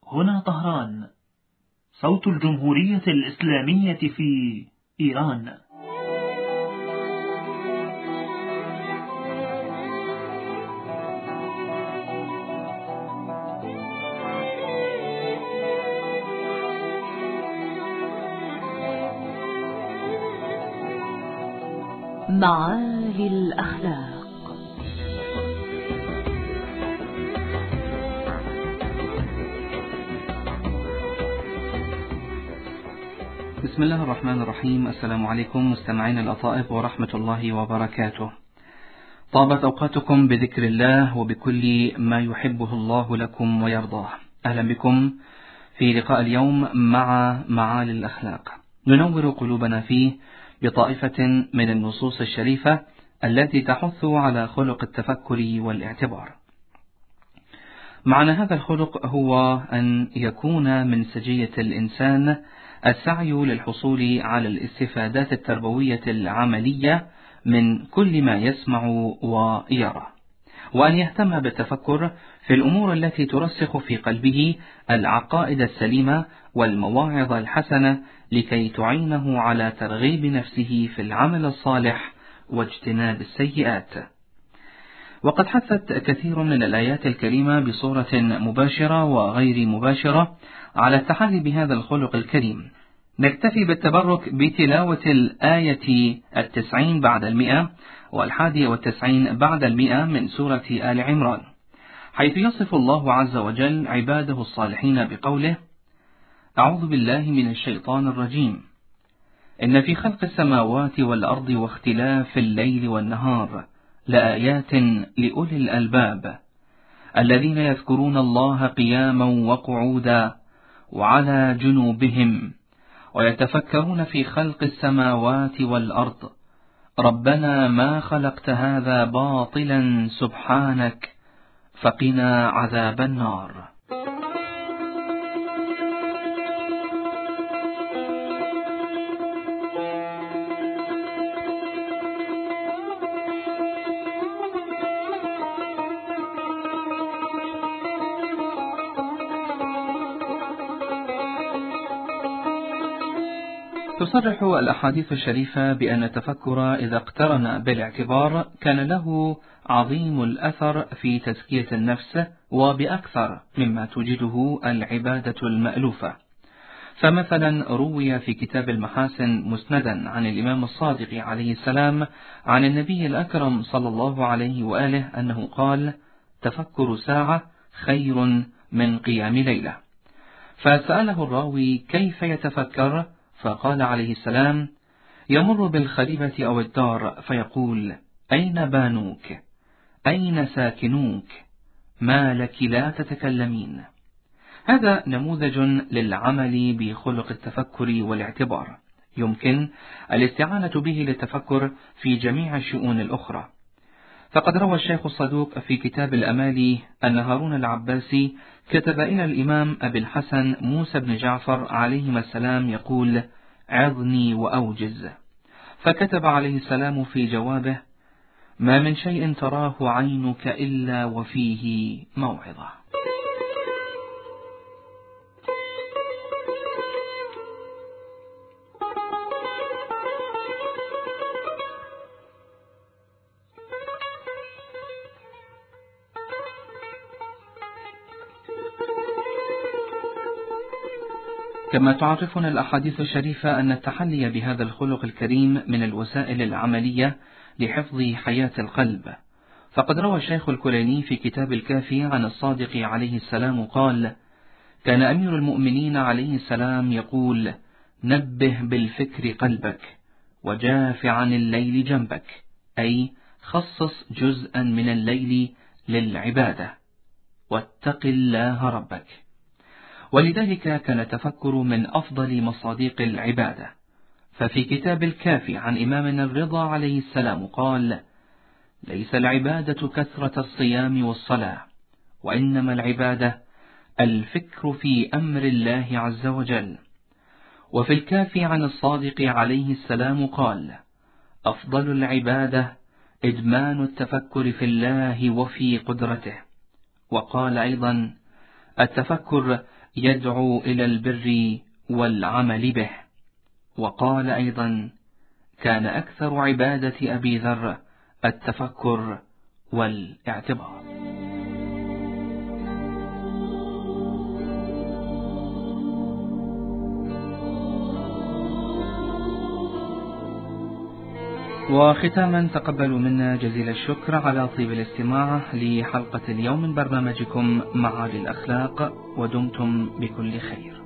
هنا طهران، صوت الجمهورية الإسلامية في إيران. معالي الأخلاق. بسم الله الرحمن الرحيم. السلام عليكم مستمعين الأطائب ورحمة الله وبركاته. طابت أوقاتكم بذكر الله وبكل ما يحبه الله لكم ويرضاه. أهلا بكم في لقاء اليوم مع معالي الأخلاق، ننور قلوبنا فيه بطائفة من النصوص الشريفة التي تحث على خلق التفكر والاعتبار. معنى هذا الخلق هو أن يكون من سجية الإنسان السعي للحصول على الاستفادات التربوية العملية من كل ما يسمع ويرى، وأن يهتم بالتفكر في الأمور التي ترسخ في قلبه العقائد السليمة والمواعظ الحسنة لكي تعينه على ترغيب نفسه في العمل الصالح واجتناب السيئات. وقد حثت كثير من الآيات الكريمة بصورة مباشرة وغير مباشرة على التحلي بهذا الخلق الكريم. نكتفي بالتبرك بتلاوة الآية 90 بعد 100 و91 بعد 100 من سورة آل عمران، حيث يصف الله عز وجل عباده الصالحين بقوله: أعوذ بالله من الشيطان الرجيم، إن في خلق السماوات والأرض واختلاف الليل والنهار لآيات لأولي الألباب الذين يذكرون الله قياما وقعودا وعلى جنوبهم ويتفكرون في خلق السماوات والأرض ربنا ما خلقت هذا باطلا سبحانك فقنا عذاب النار. تصرح الأحاديث الشريفة بأن التفكر إذا اقترن بالاعتبار كان له عظيم الأثر في تزكية النفس وبأكثر مما توجده العبادة المألوفة. فمثلا روي في كتاب المحاسن مسندا عن الإمام الصادق عليه السلام عن النبي الأكرم صلى الله عليه وآله أنه قال: تفكر ساعة خير من قيام ليلة. فسأله الراوي كيف يتفكر؟ فقال عليه السلام: يمر بالخليفة أو الدار فيقول: أين بانوك؟ أين ساكنوك؟ ما لك لا تتكلمين؟ هذا نموذج للعمل بخلق التفكر والاعتبار، يمكن الاستعانة به للتفكر في جميع الشؤون الأخرى. فقد روى الشيخ الصدوق في كتاب الأمالي أن هارون العباسي كتب إلى الإمام أبي الحسن موسى بن جعفر عليهما السلام يقول: عظني وأوجز. فكتب عليه السلام في جوابه: ما من شيء تراه عينك إلا وفيه موعظة. كما تعرفنا الأحاديث الشريفة أن التحلي بهذا الخلق الكريم من الوسائل العملية لحفظ حياة القلب. فقد روى الشيخ الكليني في كتاب الكافي عن الصادق عليه السلام قال: كان أمير المؤمنين عليه السلام يقول: نبه بالفكر قلبك وجاف عن الليل جنبك، أي خصص جزءا من الليل للعبادة واتق الله ربك. ولذلك كان التفكر من أفضل مصاديق العبادة. ففي كتاب الكافي عن إمامنا الرضا عليه السلام قال: ليس العبادة كثرة الصيام والصلاة، وإنما العبادة الفكر في أمر الله عز وجل. وفي الكافي عن الصادق عليه السلام قال: أفضل العبادة إدمان التفكر في الله وفي قدرته. وقال أيضا: التفكر يدعو إلى البر والعمل به. وقال أيضا: كان أكثر عبادة أبي ذر التفكر والاعتبار. وختاما تقبلوا منا جزيل الشكر على طيب الاستماع لحلقة اليوم من برنامجكم معالي الأخلاق، ودمتم بكل خير.